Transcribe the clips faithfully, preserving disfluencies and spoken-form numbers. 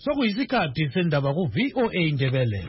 Sokuyisikhathi sendaba ku V O A Indebele.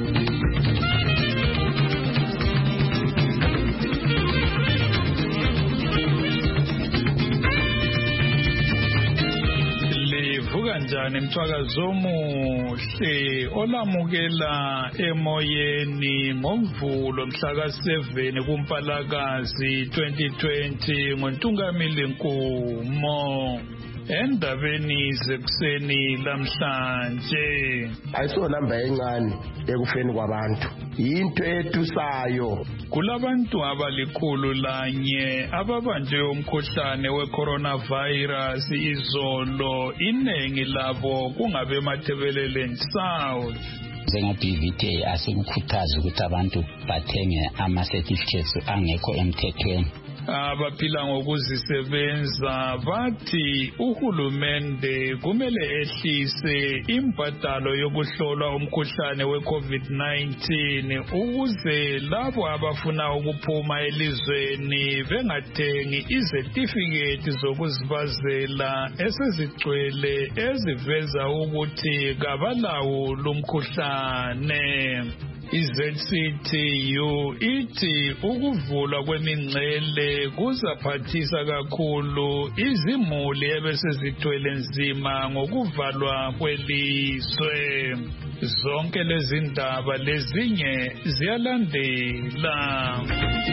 Livuka njani mthwakazo omuhle olamukela emoyeni ngomvulo mhla ka seven kuMpalakazi twenty twenty ngoNtungamili Nkumo. Endabeni zekuseni lamhlanje ayisonamba encane ekufeni kwabantu into ethusayo kulabantu abalikhulu lanye ababanjwe umkhuhlane we-coronavirus izolo inengi labo kungabe eMathebelele South. Njengo-B V T asikukhuthaza ukuthi abantu bathenge ama-certificates angekho emthethweni. Abaphila ngokuzisebenza bathi uhulumende kumele ehlise imbadalo yokuhlolwa umkhuhlane we-COVID nineteen ukuze labo abafuna ukuphuma elizweni bengathengi izetifiketi zokuzibazela esezigcwele eziveza ukuthi kabalawo lumkhuhlane. I-Z C T U ithi ukuvulwa kwemingcele kuzaphathisa kakhulu izimuli ebesezithwele nzima ngokuvalwa kwelizwe. Zonke lezi ndaba lezinye ziyalandela.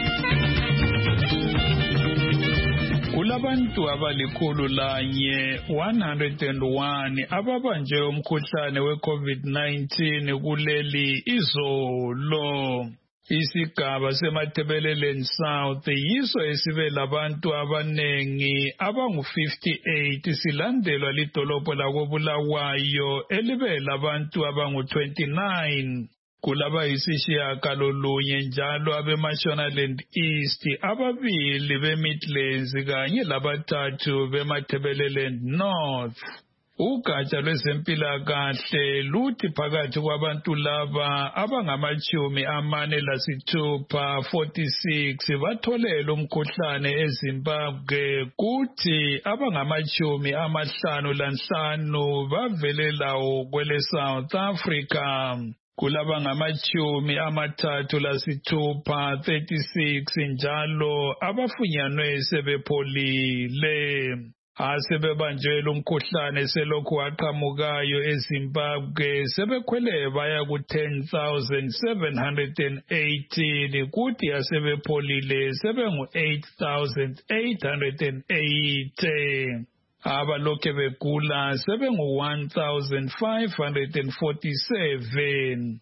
Kulabantu abalikhulu lanye one hundred one ababanjwe umkhuhlane we-COVID nineteen kuleli izolo. Isigaba seMathebelele South yiso esibe labantu abanengi abangu fifty-eight silandelwa lidolobho lakoBulawayo elibe labantu abangu twenty-nine. Kulaba yisishiyagalolunye njalo abeMashonaland East, ababili beMidlands kanye labathathu beMathebeleland North. Ugatsha lwezempilakahle luthi phakathi kwabantu laba abangamachumi amane lasithupha forty-six batholele umkhuhlane eZimbabwe kuthi abangamachumi amahlanu lanhlanu bavele lawo kwele South Africa. Kulaba ngamachumi amathathu lasithupha thirty-six njalo abafunyanwe sebepholile. Asebebanjwe umkhuhlane selokhu waqhamukayo eZimbabwe sebekhwele baya ku ten thousand seven hundred eighteen kuthi asebepholile sebengu eight thousand eight hundred eighty. Abalokhe begula sebengu one thousand five hundred forty-seven.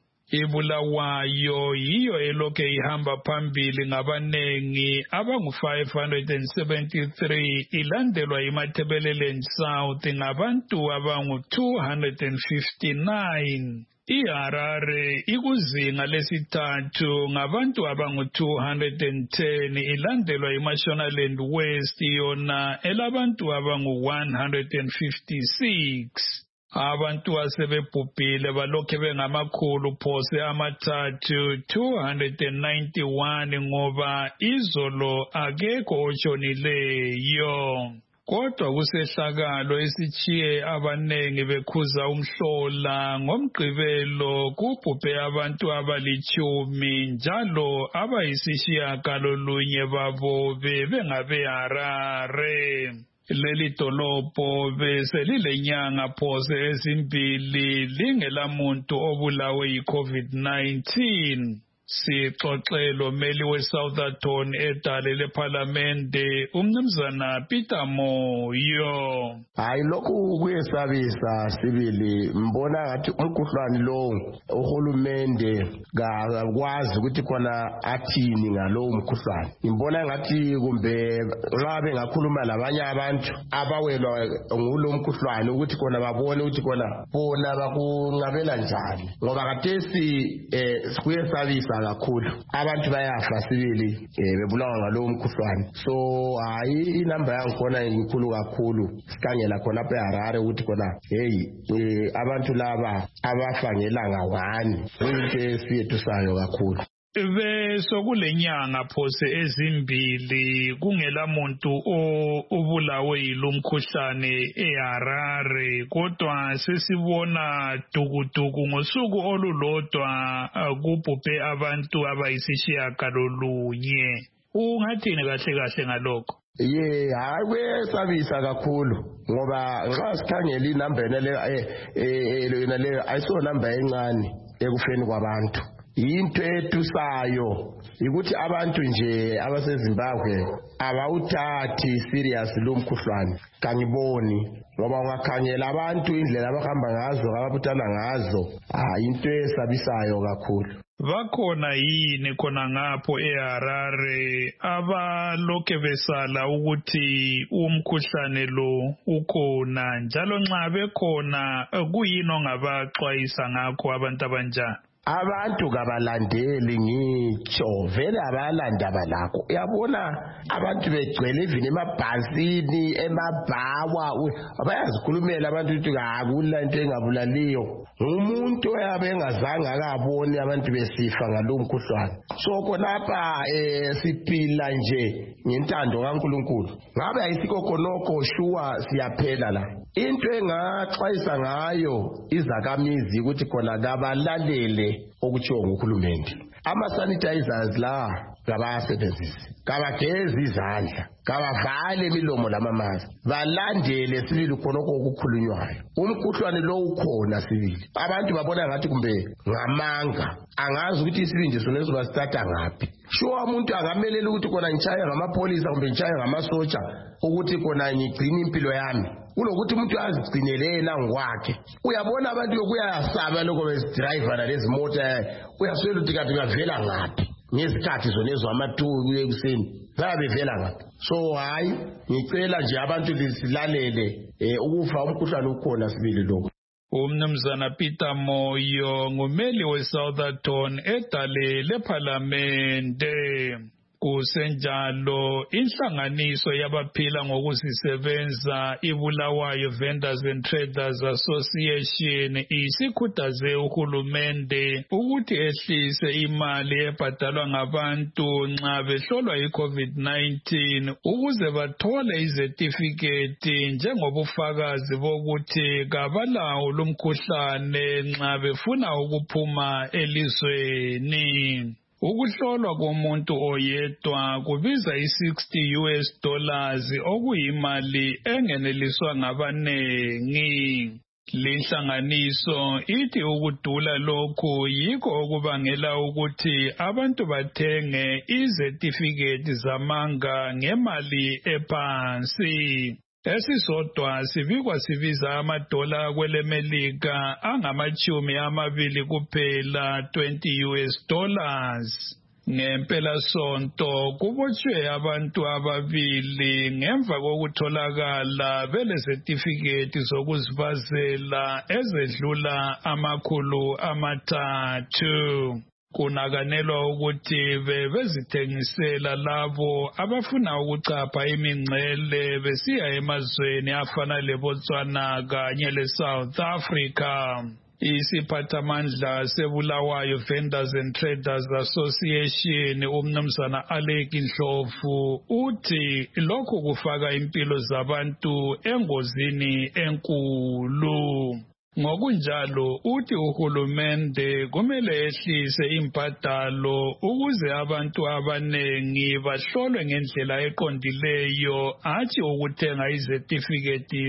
iBulawayo yiyo elokhe ihamba phambili ngabanengi abangu five hundred seventy-three ilandelwa iMathebelele South ngabantu abangu two hundred fifty-nine. iHarare ikuzinga lesithathu ngabantu abangu two hundred ten ilandelwa iMashonaland West yona elabantu abangu one hundred fifty-six. Abantu asebebhubhile balokhe bengamakhulu phose amathathu two hundred ninety-one ngoba izolo akekho otshonileyo. Kodwa kusehlakalo esitshiye abanengi bekhuza umhlola ngomgqibelo kubhubhe abantu abalichumi njalo abayisishiyagalolunye babo bengabe Harare. Leli dolobho beselilenyanga phose ezimbili lingelamuntu obulawe yi-COVID nineteen. Sixoxelo meli weSouthampton edale leParlamente umnumzana Peter Moyo. Hayi lokhu kuyesabisa sibili mbona ngathi umkhuhlane lo uhulumende kakwazi ukuthi khona athini ngalo mkhuhlane. Imbona ngathi kumbe nxa bengakhuluma labanye abantu abawelwa ngulo mkhuhlane ukuthi khona babone ukuthi khona bona bakungabela njani ngoba kathesi eh kuyesabisa kakhulu abantu bayafa sibili bebulawa ngalo mkhuhlane. So hayi inamba yangikhona inkulu kakhulu sikhangela khona lapha eHarare ukuthi khona hey abantu laba abafa ngelanga one into esiyethusayo kakhulu. besokulenyanga phose ezimbili kungela muntu obulawe yilomkhuhlane eHarare kodwa sesibona dukuduku ngosuku olulodwa kubhubhe abantu abayisishiyagalolunye. Ungathini kahle kahle ngalokho? Ye hayi kwesabisa kakhulu ngoba nxa sikhangela inamba le eh lena le ayiso number encane ekufeni kwabantu. Into etusayo ukuthi abantu nje abaseZimbabwe abawuthathi serious lo mkhuhlane kangiboni ngoba ungakhangela abantu indlela abahamba ngazo ababuthana ngazo ah into esabisayo kakhulu. Bakhona yini khona ngapho eHarare abalokhe besala ukuthi umkhuhlane lo ukhona njalo nxa bekhona kuyini ongabaxwayisa ngakho abantu abanjani? Abantu kabalandeli ngitsho vele abalanda balakho. Uyabona abantu begcwele even emabhasini emabhawa bayazikhulumela abantu ukuthi akula into engabulaliyo. Umuntu oyabe engazange akabone abantu besifa ngalo mkhuhlane. So khonapha eh siphila nje ngentando kaNkulunkulu. Ngabe ayisikho khonokho shuwa siyaphela la. Into engaxwayisa ngayo izakhamizi ukuthi khona kabalalele okutshiwo nguhulumende. Ama sanitizers la kabasebenzisi, kabagezi izandla, kabavale imilomo lamamazi, balandele sibili khonokho okukhulunywayo. Umkhuhlwane lo ukhona sibili. Abantu babona ngathi kumbe ngamanga, angazi ukuthi isibindi sonezo basithatha ngaphi. Shuwa umuntu angamelela ukuthi khona ngitshaya ngamapolisa kumbe ngitshaya ngamasotsha ukuthi khona ngigcina impilo yami. Kulokuthi umuntu azigcinelela ngokwakhe. Uyabona abantu yokuyasaba lokho besidriver nalezi mota uyaswela ukuthi kanti ngavela ngaphi ngezikhathi zonezo ama-two ekuseni babevela ngaphi. So hayi ngicela nje abantu silalele ukufa umkhuhlane ukhona sibili lokho. Umnumzana Peter Moyo ngumeli weSouthampton edale leParlamente. Kusenjalo inhlanganiso yabaphila ngokuzisebenza iBulawayo Vendors and Traders Association isikhuthaze uhulumende ukuthi ehlise imali ebhadalwa ngabantu nxa behlolwa iCovid nineteen ukuze bathole izertificate njengobufakazi bokuthi kabalawo lumkhuhlane nxa befuna ukuphuma elizweni. Ukuhlolwa komuntu oyedwa kubiza i-sixty U S dollars okuyimali engeneliswa ngabanengi. Lenhlanganiso ithi ukudula lokhu yikho okubangela ukuthi abantu bathenge izertificate zamanga ngemali ephansi. Esisodwa sibikwa sibiza amadola kwelemelika angamachumi amabili kuphela twenty U S dollars. Ngempela sonto kubotshwe abantu ababili ngemva kokutholakala bele certificate zokuzibazela ezedlula amakhulu amathathu. Kunakanelwa ukuthi bebezithengisela labo abafuna ukuchapha imingcele besiya emazweni afana leBotswana kanye leSouth Africa. Isiphathamandla seBulawayo Vendors and Traders Association umnumzana Aleki Ndlovu uthi lokhu kufaka impilo zabantu engozini enkulu. Ngokunjalo uthi uhulumende kumele ehlise imbadalo ukuze abantu abanengi bahlolwe ngendlela eqondileyo athi ukuthenga izertificate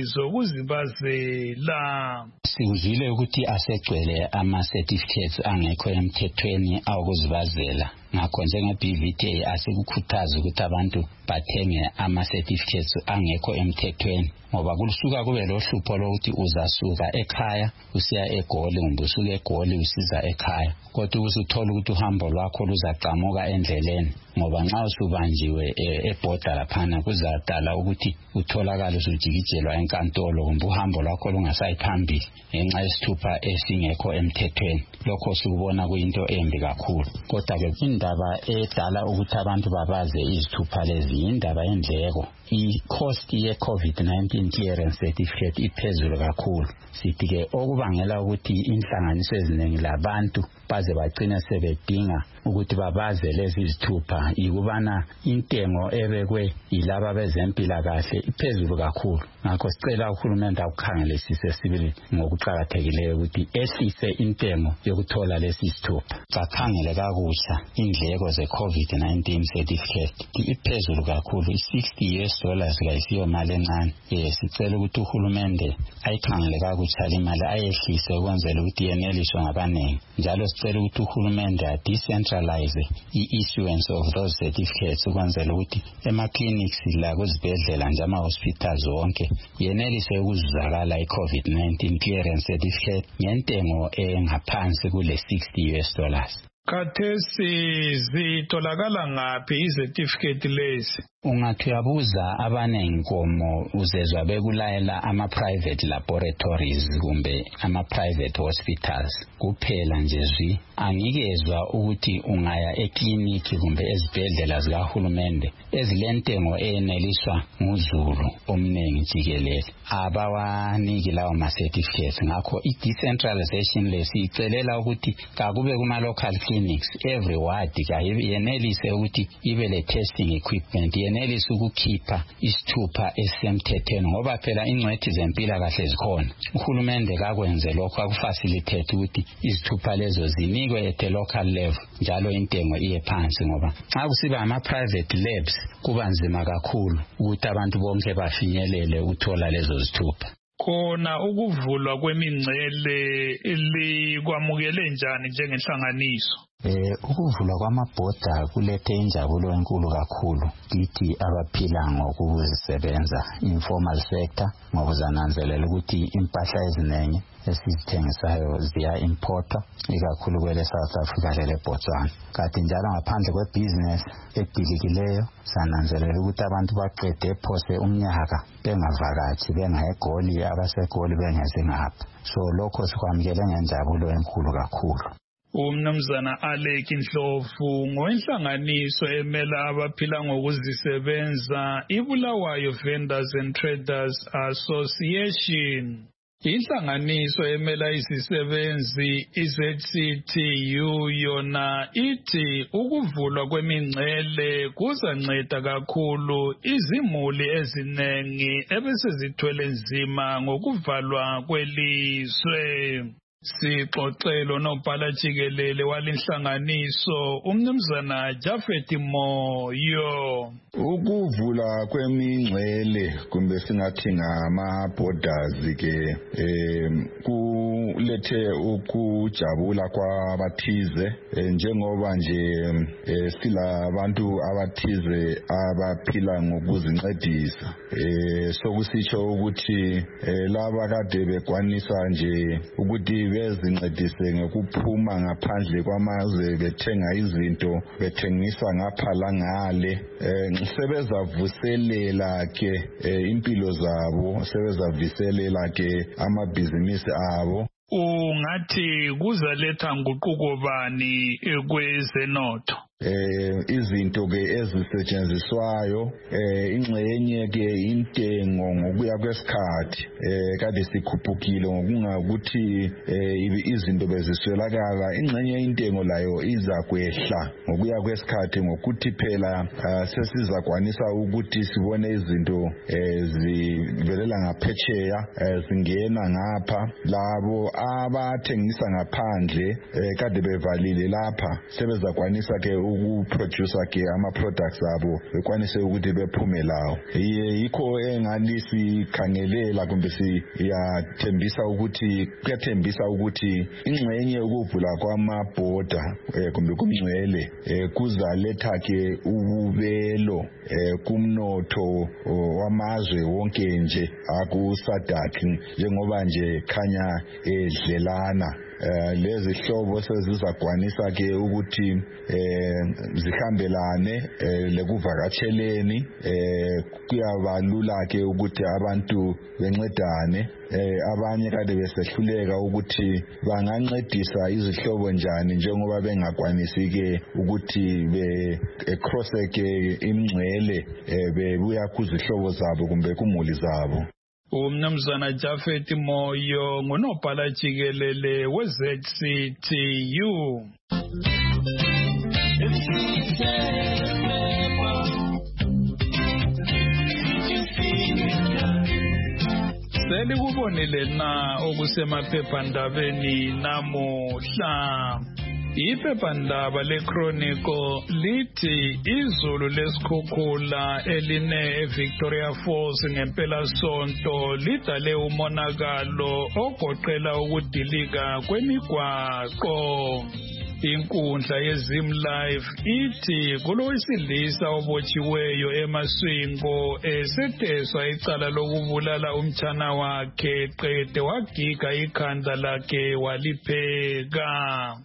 zokuzibazela. Sikuzwile ukuthi asegcwele ama-certificates angekho emthethweni awokuzibazela. Ngakho njenge-B V T asikukhuthaza ukuthi abantu bathenge ama-certificates angekho emthethweni ngoba kusuka kube lo hlupho lokuthi uzasuka ekhaya usiya eGoli kumbe usuka eGoli usiza ekhaya kodwa usuthola ukuthi uhambo lwakho luzacamuka endleleni ngoba nxa usubanjiwe ebhoda laphana kuzadala ukuthi utholakala usujikijelwa enkantolo kumbe uhambo lwakho lungasayiphambili ngenxa yesithupha esingekho emthethweni. Lokho sikubona kuyinto embi kakhulu kodwa ke indaba edala ukuthi abantu babaze izithupha lezi indaba yendleko. I-cost ye-COVID nineteen clearance certificate iphezulu kakhulu. Sithi ke okubangela ukuthi inhlanganiso eziningi labantu baze bagcina sebedinga ukuthi babaze lezi izithupha ikubana intengo ebekwe yilaba bezempilakahle iphezulu kakhulu. Ngakho sicela uhulumende akukhangelisise sibili ngokuqhakathekileyo ukuthi ehlise intengo yokuthola lesi isithupha. Bakhangele kakutsha indleko ze COVID nineteen certificate iphezulu kakhulu, i-sixty US dollars kayisiyo mali encane. Eh sicela ukuthi uhulumende ayikhangele kakutsha imali ayehlise ukwenzela ukuthi yeneliswe ngabanengi. Njalo sicela ukuthi uhulumende a-decentralize i-issuance of those certificates ukwenzela ukuthi ema-clinics la kuzibhedlela nje ama-hospitals wonke yenelise ukuzuzakala i-COVID nineteen clearance certificate ngentengo engaphansi kule sixty US dollars. Khathesi zitholakala ngaphi izetifiketi lezi? Ungathi uyabuza abanengi komo uzezwa bekulayela ama-private laboratories kumbe ama-private hospitals kuphela nje zwi. Angikezwa ukuthi ungaya ekliniki kumbe ezibhedlela zikahulumende ezilentengo eyeneliswa nguzulu omningi jikelele abawaniki lawo ma-certificates. Ngakho i-decentralization lesiyicelela ukuthi kakube kuma-local clinics every ward yenelise ukuthi ibe le-testing equipment, yenelise ukukhipha isithupha esisemthethweni ngoba phela ingcwethi zempilakahle zikhona. Uhulumende kakwenze lokho akufacilitate ukuthi izithupha lezo zinikwe at a local level njalo intengo iye phansi ngoba xa kusiba ama-private labs kuba nzima kakhulu ukuthi abantu bonke bafinyelele ukuthola lezo zithupha. Khona ukuvulwa kwemingcele likwamukele njani njengenhlanganiso? Eh ukuvulwa kwamabhoda kulethe injabulo enkulu kakhulu kithi abaphila ngokuzisebenza informal sector ngokuzananzelela ukuthi impahla eziningi esizithengisayo ziya importa ikakhulu kwele South Africa lele Botswana. Kanti njalo ngaphandle kwebusiness edilikileyo sananzelela ukuthi abantu baqede phose umnyaka bengavakathi bengayegoli abasegoli bengeze ngapha. So lokho sikwamukele ngenjabulo enkulu kakhulu. Umnumzana Alec Ndlovu ngowenhlanganiso emela abaphila ngokuzisebenza iBulawayo Vendors and Traders Association. Inhlanganiso emela izisebenzi i-Z C T U yona ithi ukuvulwa kwemingcele kuzanceda kakhulu izimuli ezinengi ebesezithwele nzima ngokuvalwa kwelizwe. Sixoxelo nobhala jikelele walenhlanganiso umnumzana Jafet Moyo. Ukuvula kwemingcele kumbe singathi ngama borders ke eh kulethe ukujabula kwabathize njengoba nje silabantu abathize abaphila ngokuzincedisa. Eh sokusitsho ukuthi laba kade bekwanisa nje ukuthi bezincedise ngokuphuma ngaphandle kwamazwe bethenga izinto bethengisa ngapha la ngale sebezavuselela ke impilo zabo, sebezavuselela ke amabhizinisi abo. Ungathi kuzaletha nguquko bani kwezenotho? eh izinto ke ezisetshenziswayo eh ingxenye ke intengo ngokuya kwesikhathi eh kade sikhuphukile ngokungakuthi eh izinto beziswelakala, ingxenye intengo layo iza kwehla ngokuya kwesikhathi ngokuthi phela sesizakwanisa ukuthi sibone izinto ezivelela ngaphetsheya zingena ngapha. Labo abathengisa ngaphandle kade bevalile lapha sebezakwanisa ke ukuproducer ke ama products abo bekwanise ukuthi bephume lawo. Yikho engani sikhangelela kumbe siyathembisa ukuthi kuyathembisa ukuthi ingxenye ukuvula kwamabhoda kumbe kumngcwele kuzaletha ke ububelo kumnotho wamazwe wonke nje akuSADC njengoba nje khanya edlelana. Lezi hlobo sezizakwanisa ke ukuthi zihambelane lekuvakatsheleni, kuyabalula ke ukuthi abantu bencedane. Abanye kade besehluleka ukuthi bangancedisa izihlobo njani njengoba bengakwanisi ke ukuthi be cross ke imngcele bebuya kuzihlobo zabo kumbe kumuli zabo. Umnumzana Jafet Moyo ngunobhala jikelele we-Z C T U. Selikubonile na okusemaphephandabeni namuhla. Iphephandaba leChronicle lithi izulu lesikhukhula eline eVictoria Falls ngempela sonto lidale umonakalo ogoqela ukudilika kwemigwaqo. Inkundla yeZim Live ithi kulowesilisa obotshiweyo emaswingo eseteswa icala lokubulala umtshana wakhe qede wagiga ikhanda lakhe walipheka.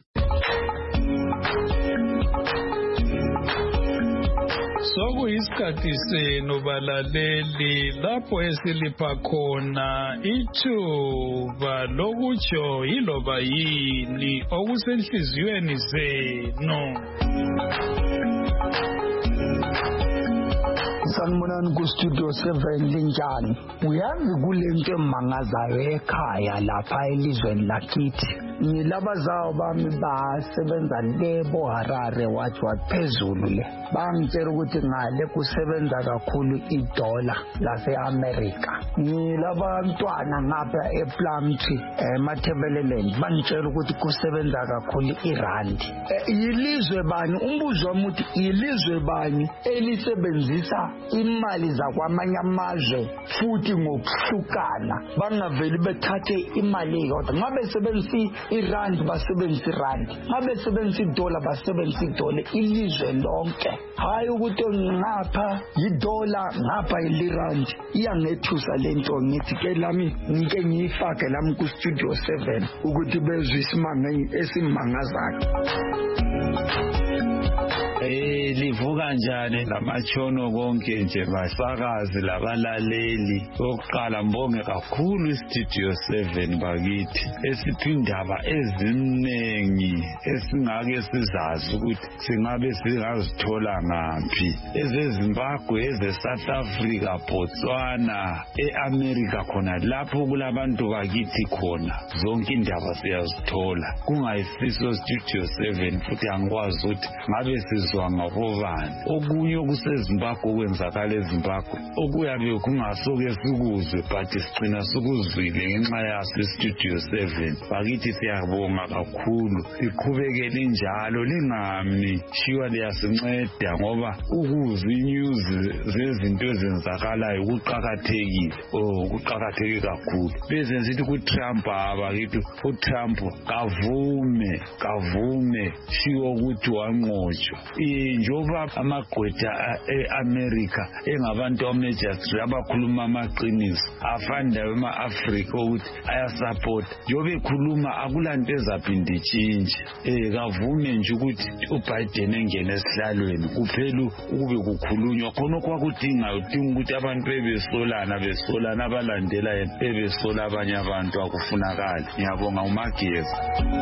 Sokuyisikhathi senu balaleli lapho esilipha khona ithuba lokutsho yiloba yini okusenhliziyweni zenu. Sanibonani ku studio seven linjani. Uyazi kulento emangazayo ekhaya lapha elizweni lakithi. Ngilabazayo bami basebenza lebo Harare wathi waphezulu le. Bangitshela ukuthi ngale kusebenza kakhulu idola lase America. Ngilabantwana ngapha ePlumtree eMathebeleland bangitshela ukuthi kusebenza kakhulu irandi. Yilizwe bani umbuzo wami uthi yilizwe bani elisebenzisa imali zakwamanye amazwe futhi ngokuhlukana bangaveli bethathe imali yodwa ngabe sebenzisa irandi basebenzisa irandi ngabe sebenzisa idola basebenzisa idola ilizwe lonke hayi ukuthi ngapha idola ngapha ilirandi iyangethusa lento ngithi ke lami ngike ngiyifake lami ku studio seven ukuthi bezwe isimanga esimangazayo. Eh livuka njani lamatshono konke nje basakazi labalaleli. Oqala mbonge kakhulu istudio seven bakithi esiphindaba eziningi esingake sizazi ukuthi singabe singazithola ngaphi ezeZimbabwe ezeSouth Africa Botswana eAmerica khona lapho kulabantu bakithi khona zonke indaba siyazithola kungayisiso studio seven futhi angikwazi ukuthi ngabe sizwa ngabobani okunye okuseZimbabwe kwenzakala eZimbabwe okuyabe kungasoke sikuzwe but sigcina sikuzwile ngenxa yaso studio seven bakithi siyabonga kakhulu siqhubekele njalo lingami shiwa liyasinceda ngoba ukuzwa inews zezinto ezenzakalayo kuqhakathekile oh kuqhakatheke kakhulu bese sithi ku Trump abakithi u Trump kavume kavume shiwo ukuthi wanqotshwa njoba amagqwetha eAmerica engabantu amajustri abakhuluma amaqiniso afanda ema-Africa ukuthi ayasupport njobe ekhuluma akulanto ezaphinde itshintshe eh kavume nje ukuthi uBiden engene esihlalweni kuphela ukube kukhulunywa khona kwakudinga udinga ukuthi abantu bebesolana besolana abalandela yena bebesola abanye abantu akufunakala. Ngiyabonga uMageza.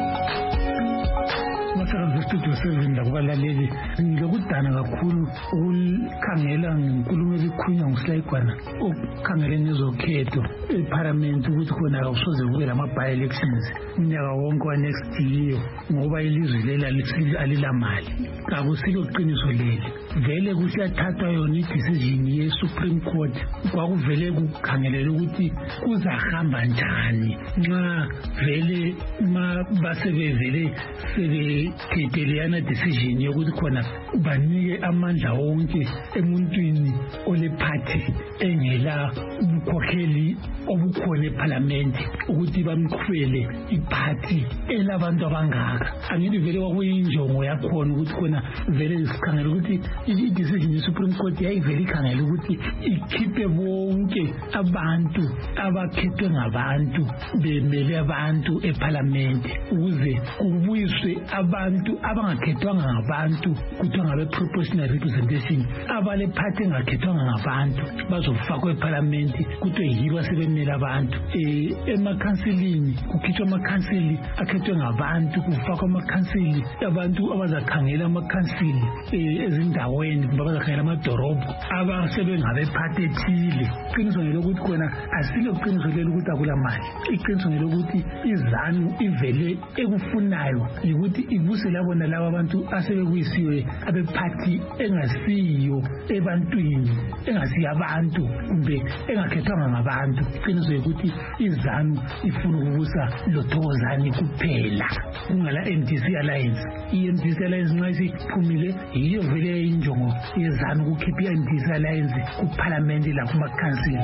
Masakazi studio seven lakubalaleli ngikudana kakhulu ukukhangela ngenkulumo ezikhulunywa nguSilayigwana ukukhangela nezokhetho eParliament ukuthi khona akusoze kube lama by elections unyaka wonke wa next year ngoba ilizwe lela alilamali akusilo qiniso leli vele kusiyathathwa yona idecision yeSupreme Court kwakuvele kukhangelela ukuthi kuzahamba njani nxa vele ma basebevele sebe khethelana decision yokuthi khona banike amandla wonke emuntwini ole party engela umkhokheli obukhona eParliament ukuthi bamkhwele iparty elabantu abangaka angithi vele kwakuyinjongo yakhona ukuthi khona vele sikhangela ukuthi i-decision yeSupreme Court yayivele ikhangela ukuthi ikhiphe bonke abantu abakhethwe ngabantu bemele abantu eParliament ukuze kubuyiswe abantu abangakhethwanga ngabantu kuthiwa ngabe proportional representation, abale party engakhethwanga ngabantu bazofakwa eParliament kuthiwe yibo sebemela abantu. Eh emakhansilini kukhitshwa amakhansili akhethwe ngabantu, kufakwa amakhansili abantu abazakhangela amakhansili ezindaweni kumbe abazakhangela amadorobho abasebengabe party ethile. Iqiniso ngelokuthi khona asilo iqiniso lelo ukuthi akula mali. Iqiniso ngelokuthi izanu ivele ekufunayo ukuthi ibuse labona laba abantu asebekuyisiwe abe party engasiyo ebantwini, engasiyo abantu kumbe engakhethwanga ngabantu. Iqiniso ukuthi izanu ifuna ukubusa loThokozani kuphela kungala M D C Alliance. I-M D C Alliance nxa isiphumile yiyo vele injongo yezanu ukukhipha i-M D C Alliance kuParliament lakumakhansili.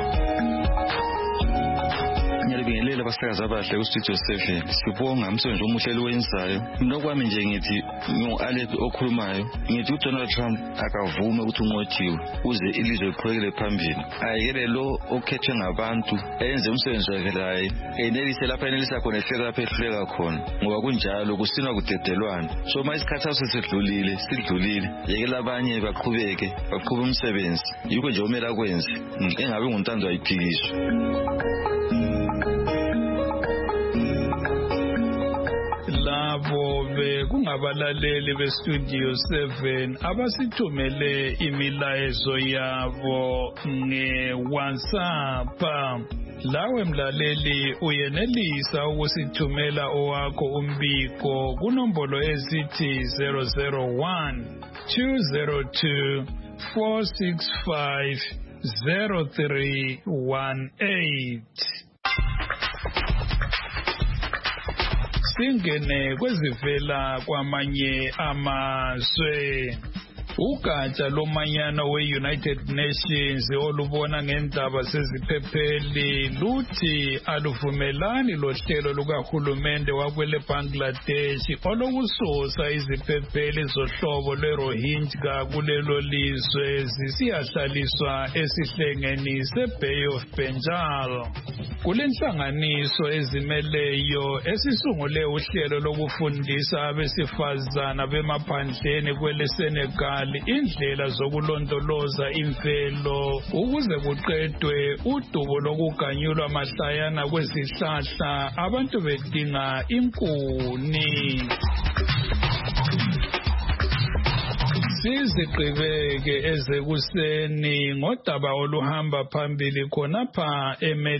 Ngiyabingelela abasakazi abahle kuStudio seven. Sibonga umsebenzi omuhle owenzayo. Mina kwami nje ngithi ngo-Alex okhulumayo ngithi uDonald Trump akavume ukuthi unqotshiwe uze ilizwe liqhubekele phambili. Ayekele lo okhethwe ngabantu enze umsebenzi wakhe laye enelise lapha enelisa khona ehleka lapha ehluleka khona, ngoba kunjalo kusinwa kudedelwana. So ma isikhathi sesidlulile sidlulile yekela abanye baqhubeke baqhube umsebenzi. Yikho nje omela kwenze engabe nguntando ayiphikiswa. Labo bekungabalaleli beStudio seven abasithumele imilayezo yabo ngeWhatsApp. Lawe mlaleli uyenelisa ukusithumela owakho umbiko kunombolo ezithi zero zero one two zero two four six five zero three one eight. Singene kwezivela kwamanye amazwe. Ugatsha lomanyano we-United Nations olubona ngendaba seziphepheli luthi aluvumelani lohlelo lukahulumende wakwele Bangladesh olokususa iziphepheli zohlobo lwe-Rohingya kulelo lizwe zisiyahlaliswa esihlengeni se-Bay of Bengal. Kulenhlanganiso ezimeleyo esisungule uhlelo lokufundisa abesifazana bemaphandleni kwele Senegal indlela zokulondoloza imvelo ukuze kuqedwe udubo lokuganyulwa mahlayana kwezihlahla abantu bedinga inkuni. Siziqhubeke ezekuseni ngodaba oluhamba phambili khonapha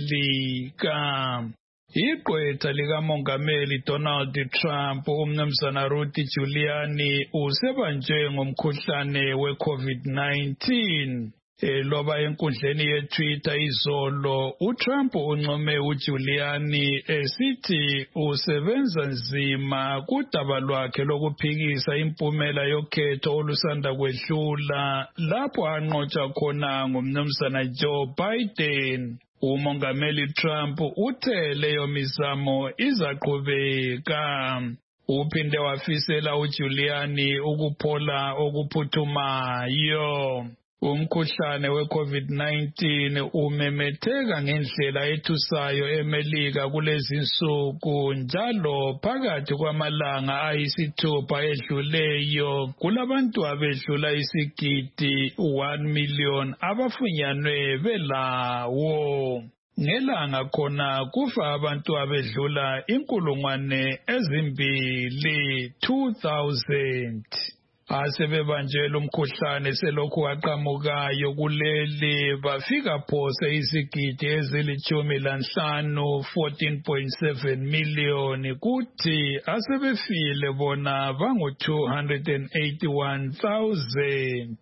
eMelika. Igqwetha likamongameli Donald Trump umnumzana Rudy Giuliani usebanjwe ngomkhuhlane we-COVID nineteen. Eloba enkundleni yeTwitter izolo, uTrump uncome uGiuliani esithi usebenza nzima kudaba lwakhe lokuphikisa impumela yokhetho olusanda kwedlula lapho anqotshwa khona ngumnumzana Joe Biden. Umongameli Trump uthe leyo mizamo izaqhubeka. Uphinde wafisela uGiuliani ukuphola okuphuthumayo. Umkhuhlane we-COVID nineteen umemetheka ngendlela ethusayo eMelika kulezi nsuku, njalo phakathi kwamalanga ayisithupha edluleyo kulabantu abedlula isigidi one million abafunyanwe belawo. Ngelanga khona kufa abantu abedlula inkulungwane ezimbili two thousand. Asebebanjelwe umkhuhlane selokhu waqhamukayo kuleli bafika phose izigidi ezilithumi lanhlanu fourteen point seven million, kuthi asebefile bona bangu two hundred eighty-one thousand.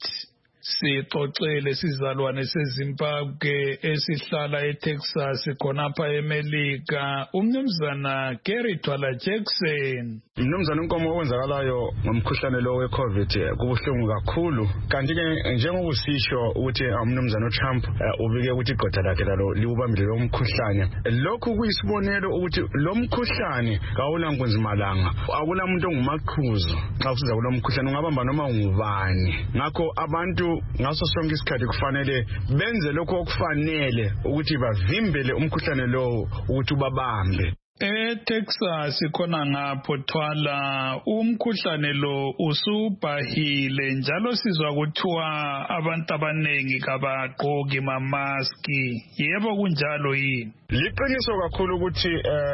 Sixoxele sizalwane seZimbabwe esihlala eTexas khonapha eMelika umnumzana Gary Twala Jackson. Mnumzana Nkomo, okwenzakalayo ngomkhuhlane lo we-COVID kubuhlungu kakhulu, kanti ke njengokusisho ukuthi umnumzana Trump ubike ukuthi igqwetha lakhe lalo liwubambile lo mkhuhlane. Lokhu kuyisibonelo ukuthi lo mkhuhlane kawula nkunzimalanga, akula muntu ongumaqhuzu xa usiza kulo mkhuhlane, ungabamba noma ngubani. Ngakho abantu ngaso sonke isikhathi kufanele benze lokho okufanele ukuthi bavimbele umkhuhlane lo ukuthi ubabambe. eTexas khona ngapho thwala umkhuhlane lo usubhahile njalo sizwa kuthiwa abantu abanengi kabagqoki mamaski yebo kunjalo yini liqiniso kakhulu ukuthi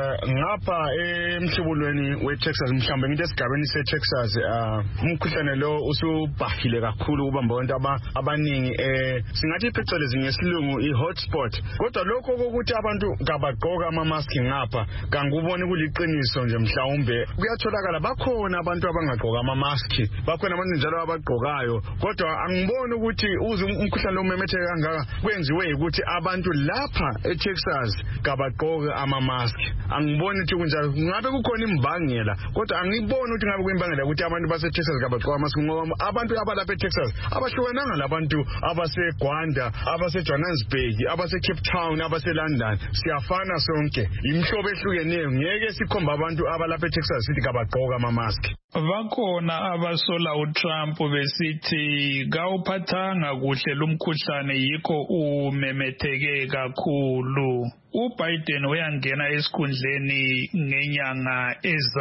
ngapha emhlubulweni weTexas mhlambe ngithi esigabeni seTexas umkhuhlane lo usubhahile kakhulu ubamba abantu abaningi singathi phecelezi ngesilungu i-hotspot kodwa lokho ukuthi abantu kabagqoka amamaski ngapha kanguboni kuliqiniso nje mhlawumbe kuyatholakala bakhona abantu abangagqoka amamaski bakhona abantu njalo abagqokayo kodwa angiboni ukuthi uze umkhuhlane umemetheke kangaka kwenziwe ukuthi abantu lapha eTexas kabagqoka amamaski angiboni ukuthi kunjalo ngabe kukhona imbangela kodwa angiboni ukuthi ngabe kuyimbangela ukuthi abantu baseTexas kabagqoka amamaski ngoba abantu abalapha eTexas abahlukananga labantu abaseGwanda abaseJohannesburg abaseCape Town abaseLondon siyafana sonke imhlobo ehlukeneyo ngeke sikhomba abantu abalapha eTexas sithi kabagqoka amamaski bakhona abasola uTrump besithi kawuphathanga kuhle lumkhuhlane yikho umemetheke kakhulu uBiden uyangena esikhundleni ngenyanga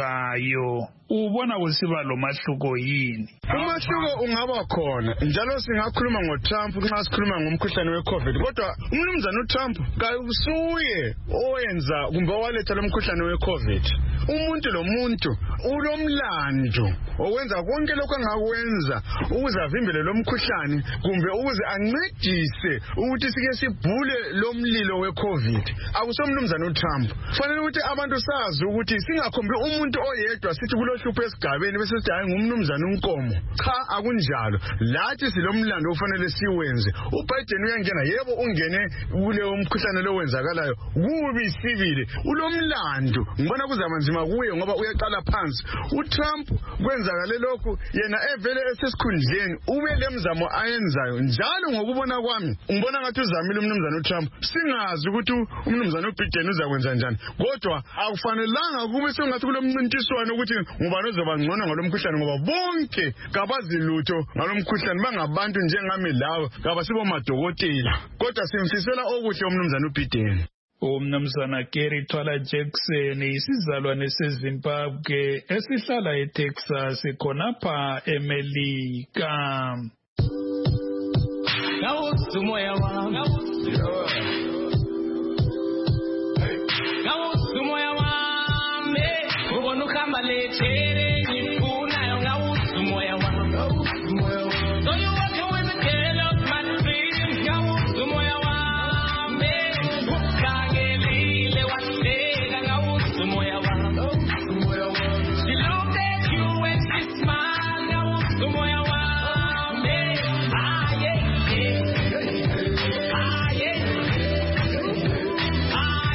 ezayo ubona kusiba lo mahluko yini umahluko ungaba khona njalo singakhuluma ngoTrump nxa sikhuluma ngomkhuhlane weCovid kodwa umnumzana uTrump kayusuye oyenza kumbe owaletha lomkhuhlane weCovid umuntu lomuntu ulomlando owenza konke lokho angakwenza ukuze avimbele lomkhuhlane kumbe ukuze ancedise ukuthi sike sibhule lomlilo weCovid akusomnumzana uTrump fanele ukuthi abantu sazi ukuthi singakhombi umuntu oyedwa sithi kulohlupho esigabeni bese sithi hayi ngumnumzana unkomo cha akunjalo lathi silomlando ofanele siwenze uBiden uyangena yebo ungene kule umkhuhlane lo wenzakalayo kubi sibili ulomlando ngibona kuzamanzima kuye ngoba uyaqala phansi uTrump kwenzakale lokhu yena evele esesikhundleni ube lemzamo ayenzayo njalo ngokubona kwami ngibona ngathi uzamile umnumzana uTrump singazi ukuthi umnumzana uBiden uzakwenza njani kodwa akufanelanga kube sengathi kulomncintiswano ukuthi ngubani ozoba ngcono ngalomkhuhlane ngoba bonke kabazi lutho ngalomkhuhlane bangabantu njengami lawo kabasibo madokotela kodwa simfisela okuhle umnumzana uBiden umnumzana Gary Twala Jackson isizalwane seZimbabwe esihlala eTexas khonapha eMelika Nawo umoya wami Nawo umoya wami ubona uhamba lechere ngifuna ngawo umoya wami So you walk with the girl of my dreams Nawo umoya wami ukangelile waseka ngawo umoya wami She looked at you and she smiled ngawo umoya wami Ah yeah yeah Ah yeah Ah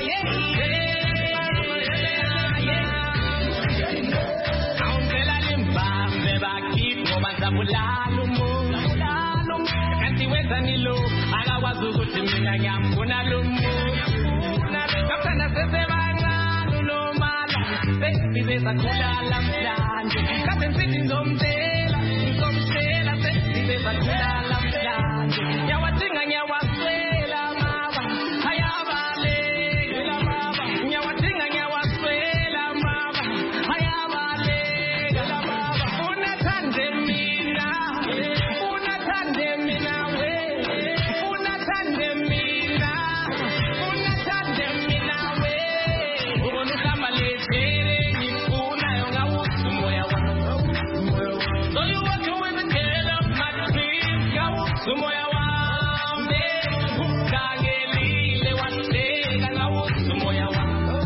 yeah Aungela limbambe bakithi ngoba sabulala umuntu kanti wenza nilo akakwazi ukuthi mina ngiyambona lo muntu kakhona sesebancane unomala sesize sakhula lamhlanje kade ngithi ngizomtshela ngizomtshela sesize sakhula lamhlanje ngiyawadinga ngiyawaswela mama ayabaleka mama ngiyawadinga ngiyawaswela mama ayabaleka mama unathande mina unathande mina we unathande mina unathande mina we ubona uhamba lechere ngifuna ngawo umoya wami So you walk with the girl of my dreams ngawo umoya wami ukangelile waseka ngawo umoya wami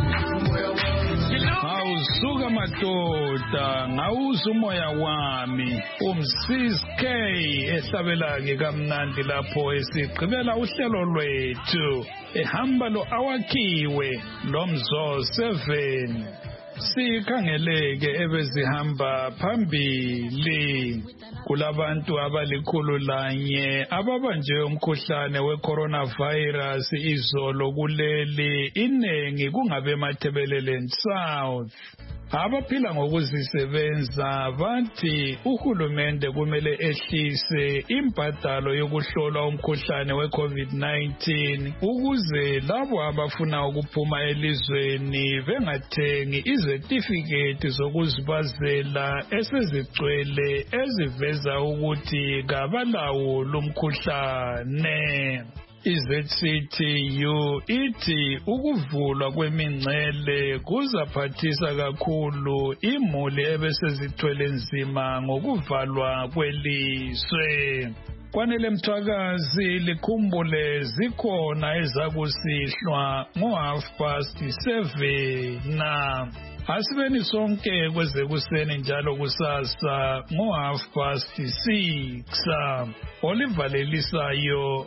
awusuka madoda ngawuza umoya wami umsisi K ehlabela ke kamnandi lapho esigqibela uhlelo lwethu ehamba lo awakhiwe lomzo seven sikhangeleke ebezihamba phambili kulabantu abalikhulu lanye ababanjwe umkhuhlane weCoronavirus izolo kuleli inengi kungabe eMathebelele South Abaphila ngokuzisebenza bathi uhulumende kumele ehlise imbadalo yokuhlolwa umkhuhlane we-COVID nineteen ukuze labo abafuna ukuphuma elizweni bengathengi izetifiketi zokuzibazela esezigcwele eziveza ukuthi kabalawo lumkhuhlane. I-Z C T U ithi ukuvulwa kwemingcele kuzaphathisa kakhulu imuli ebesezithwele nzima ngokuvalwa kwelizwe. Kwanele Mthwakazi likhumbule zikhona ezakusihlwa ngo half past seven na asibeni sonke kwezekuseni njalo kusasa ngo half past six. Oliver Lelisayo